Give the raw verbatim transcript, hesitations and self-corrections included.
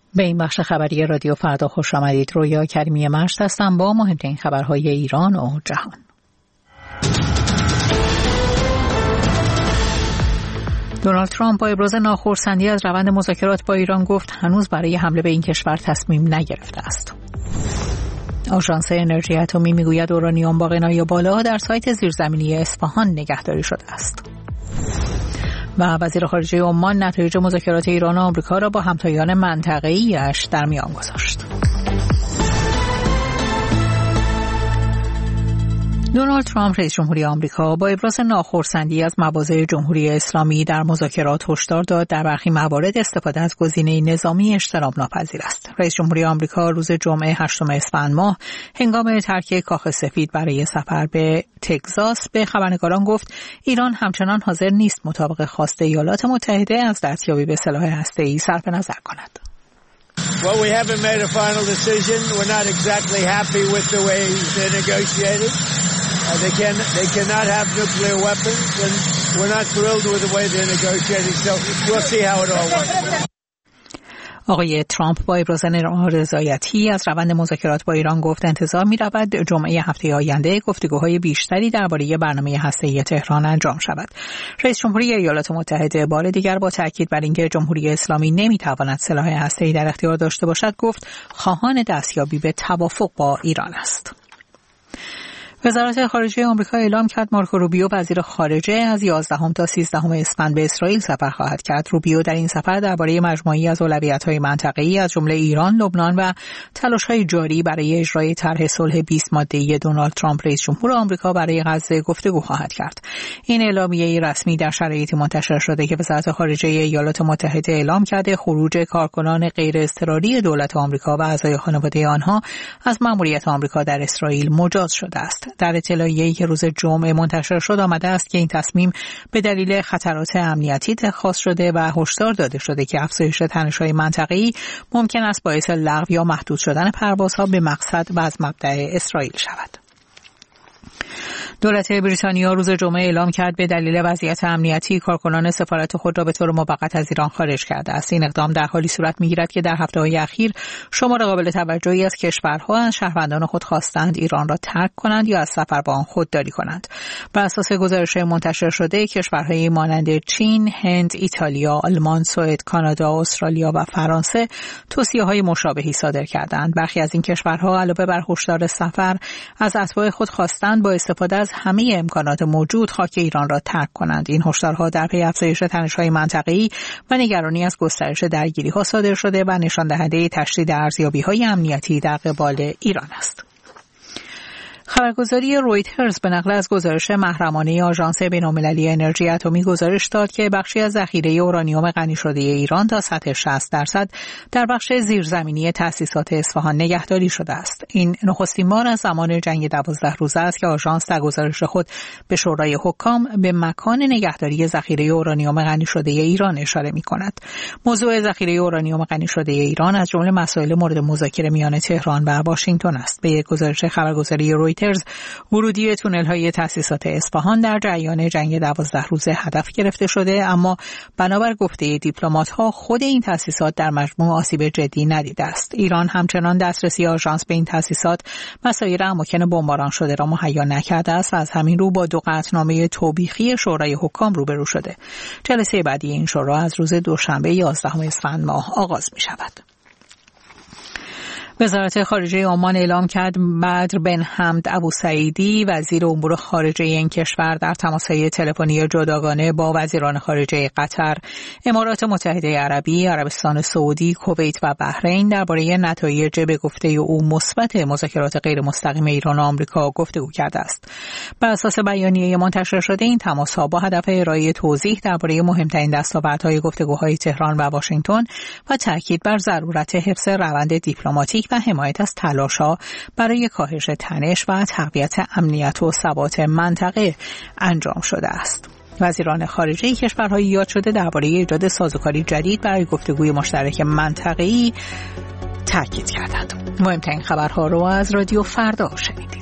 به این بخش خبری رادیو فردا خوش آمدید. رویا کریمی مشت هستم با مهمترین خبرهای ایران و جهان. دونالد ترامپ با ابراز ناخرسندی از روند مذاکرات با ایران گفت هنوز برای حمله به این کشور تصمیم نگرفته است. آژانس انرژی اتمی میگوید اورانیوم با غنای بالا در سایت زیرزمینی اصفهان نگهداری شده است. و وزیر خارجه عمان نتایج مذاکرات ایران و آمریکا را با همتایان منطقه‌ای‌اش در میان گذاشت. دونالد ترامپ رئیس جمهوری آمریکا با ابراز ناخرسندی از مواضع جمهوری اسلامی در مذاکرات هشدار داد در برخی موارد استفاده از گزینه نظامی اجتناب ناپذیر است. رئیس جمهوری آمریکا روز جمعه هشتم اسفند ماه هنگام ترک کاخ سفید برای سفر به تگزاس به خبرنگاران گفت ایران همچنان حاضر نیست مطابق خواست ایالات متحده از دستیابی به سلاح هسته‌ای صرف نظر کند. Well, we haven't made a final decision. We're not exactly happy with the way they're negotiating. Uh, they can they cannot have nuclear weapons, and we're not thrilled with the way they're negotiating. So we'll see how it all works. آقای ترامپ با ابراز نارضایتی از روند مذاکرات با ایران گفت انتظار می‌رود جمعه هفته آینده گفتگوهای بیشتری درباره برنامه هسته‌ای تهران انجام شود. رئیس جمهوری ایالات متحده بار دیگر با تاکید بر اینکه جمهوری اسلامی نمی‌تواند سلاح هسته‌ای در اختیار داشته باشد گفت خواهان دستیابی به توافق با ایران است. وزارت خارجه آمریکا اعلام کرد مارکو روبیو وزیر خارجه از یازدهم تا سیزدهم اسفند به اسرائیل سفر خواهد کرد. روبیو در این سفر درباره مجموعه‌ای از اولویت‌های منطقه‌ای از جمله ایران، لبنان و تلاش‌های جاری برای اجرای طرح صلح بیست ماده‌ای دونالد ترامپ رئیس جمهور آمریکا برای غزه گفتگو خواهد کرد. این اعلامیه رسمی در شرایطی منتشر شده که وزارت خارجه ایالات متحده اعلام کرده خروج کارکنان غیر اضطراری دولت آمریکا و اعضای خانواده آنها از مأموریت آمریکا در اسرائیل مجاز شده است. در اطلاعیه‌ای که روز جمعه منتشر شد آمده است که این تصمیم به دلیل خطرات امنیتی اتخاذ شده و هشدار داده شده که افزایش تنش‌های منطقه‌ای ممکن است باعث لغو یا محدود شدن پروازها به مقصد و از مبدأ اسرائیل شود. دولت بریتانیا روز جمعه اعلام کرد به دلیل وضعیت امنیتی کارکنان سفارت خود را به طور موقت از ایران خارج کرده است. این اقدام در حالی صورت می‌گیرد که در هفته‌های اخیر شمار قابل توجهی از کشورها از شهروندان خود خواستند ایران را ترک کنند یا از سفر با آن خودداری کنند. بر اساس گزارش منتشر شده کشورهای مانند چین، هند، ایتالیا، آلمان، سوئد، کانادا، استرالیا و فرانسه توصیه‌های مشابهی صادر کردند. برخی از این کشورها علاوه بر هشدار سفر از اتباع خود خواستند با استفاده از همه امکانات موجود خاک ایران را ترک کنند. این هشدارها در پی افزایش تنش‌های منطقه‌ای و نگرانی از گسترش درگیری‌ها صادر شده و نشان دهنده تشدید ارزیابی‌های امنیتی در قبال ایران است. خبرگزاری رویترز به نقل از گزارش محرمانه آژانس بین‌المللی انرژی اتمی گزارش داد که بخشی از ذخیره اورانیوم غنی شده ایران تا سطح شصت درصد در بخش زیرزمینی تأسیسات اصفهان نگهداری شده است. این نخستین بار از زمان جنگ دوازده روزه است که آژانس در گزارش خود به شورای حکام به مکان نگهداری ذخیره اورانیوم غنی شده ایران اشاره می‌کند. موضوع ذخیره اورانیوم غنی شده ایران از جمله مسائل مورد مذاکره میان تهران و واشنگتن است. به گزارش خبرگزاری رویترز ورودی تونل‌های تأسیسات اصفهان در جریان جنگ دوازده روزه هدف گرفته شده، اما بنابر گفته دیپلمات‌ها خود این تأسیسات در مجموع آسیب جدی ندیده است. ایران همچنان دسترسی آژانس به این تأسیسات و سایر اماکن بمباران شده را مهیا نکرده است و از همین رو با دو قطعنامه توبیخی شورای حکام روبرو شده. جلسه بعدی این شورا از روز دوشنبه یازدهم اسفند ماه آغاز می‌شود. وزارت خارجه عمان اعلام کرد بدر بن حمد ابوسعیدی وزیر امور خارجه این کشور در تماس‌های تلفنی جداگانه با وزیران خارجه قطر، امارات متحده عربی، عربستان سعودی، کویت و بحرین درباره نتایج به گفته او مثبت مذاکرات غیر مستقیم ایران و آمریکا گفتگو کرده است. بر اساس بیانیه منتشر شده این تماس‌ها با هدف ارائه توضیح درباره مهمترین دستاوردهای گفتگوهای تهران و واشنگتن و تاکید بر ضرورت حفظ روند دیپلماتیک و حمایت از تلاش‌ها برای کاهش تنش و تقویت امنیت و ثبات منطقه انجام شده است. وزیران خارجه کشورهای یاد شده درباره ایجاد سازوکاری جدید برای گفتگوی مشترک منطقه‌ای تاکید کردند. مهمترین خبرها رو از رادیو فردا شنیدید.